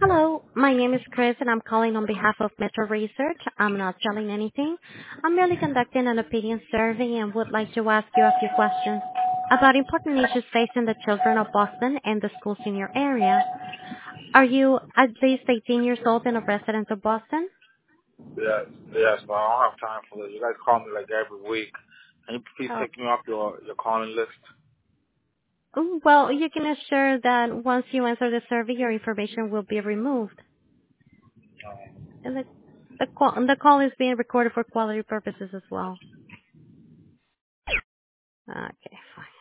Hello, my name is Chris and I'm calling on behalf of Metro Research. I'm not selling anything. I'm merely conducting an opinion survey and would like to ask you a few questions about important issues facing the children of Boston and the schools in your area. Are you at least 18 years old and a resident of Boston? Yes, but I don't have time for this. You guys call me like every week. Can you please Oh, take me off your calling list? well, you can assure that once you answer the survey, your information will be removed. And the call is being recorded for quality purposes as well. Okay, fine.